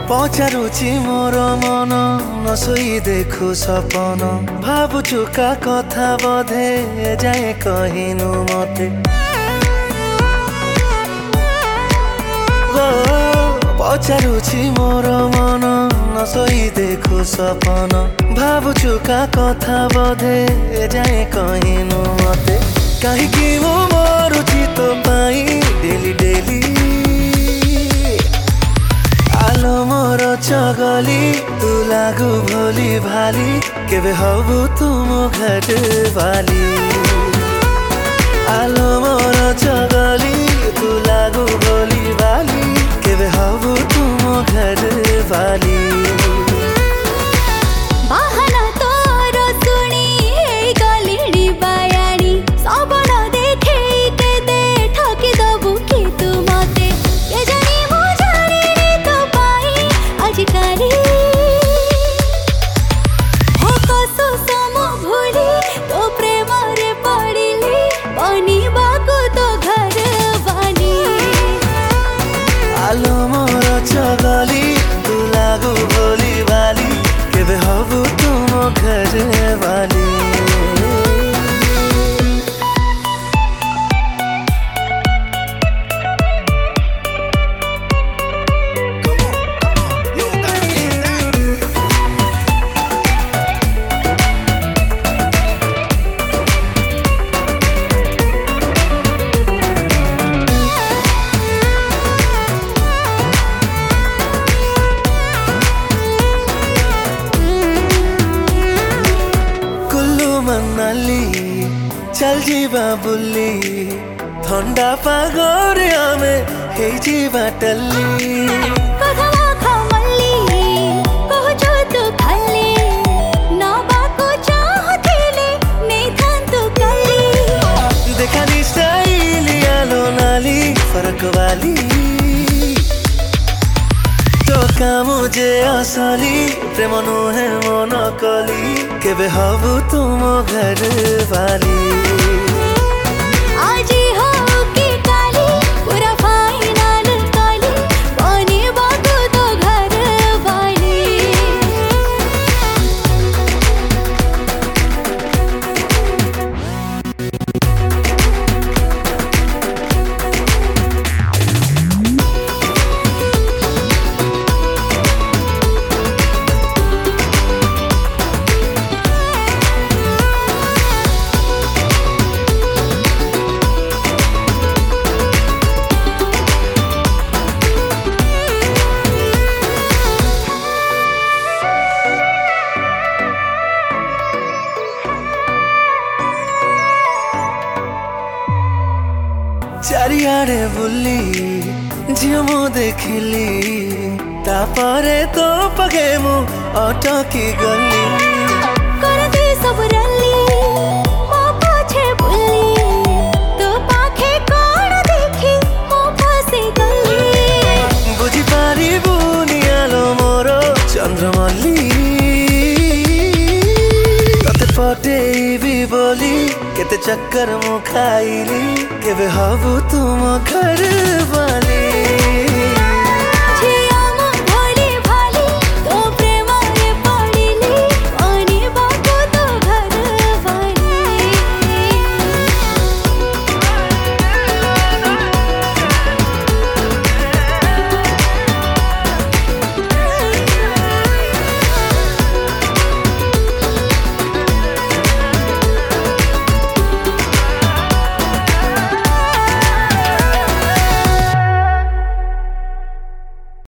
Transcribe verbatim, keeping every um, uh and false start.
पचारुची मोर मन नसोई देखु सपन भावुचु का कथा बधे जाए कहिनु मते पचारुची मोर मन नसोई देखु सपन भावुचु का कथा बधे जाए कहिनु मते कहीं मो मरुची तो पाई डेली डेली आलो मोर चगली तू लागू भोली भाली केबे हबु तुम घट वाली आलो मोर चगली तू लागू भोली भाली केबे हबु तुम घट वाली बाहना तोर सुनी गलिडी बायानी सबण देखे के दे ठकी दबु कि तू मते के जानी मो जानी रे तो पाई आजिकाली हो कसो सम भूली तो प्रेम रे पड़िली बनी बाको तो घर वाली आलो मोर चगली तू लागू भोली भाली केबे हबु तुम घर वाली मनाली चल जीवा बुल्ली ठंडा पागरे आमे हे जीवा टल्ली कथवा खमल्ली कहजो तू खाली ना बाको चाहतेले नहीं थान तू कल्ली देखा नी स्टाइल आलो नाली फरक वाली तो काम जे असली प्रेम नुहे मन कली केबे हबु तुम घर वाली आजी हो की काली पूरा फाइनल काली बनी बाको तो घर वाली चारियाड़े बुली झियो मु देखिली तापरे तो पगे मु अटकी गली करते सब रली मो पाछे बुली तो पाखे कोण देखी मो फसी गली बुझी पारी बुनी आलो मोर चंद्रमल्ली तते पटेबी बोली केते चक्कर मु खाइली केबे हबु तुम घर वाली।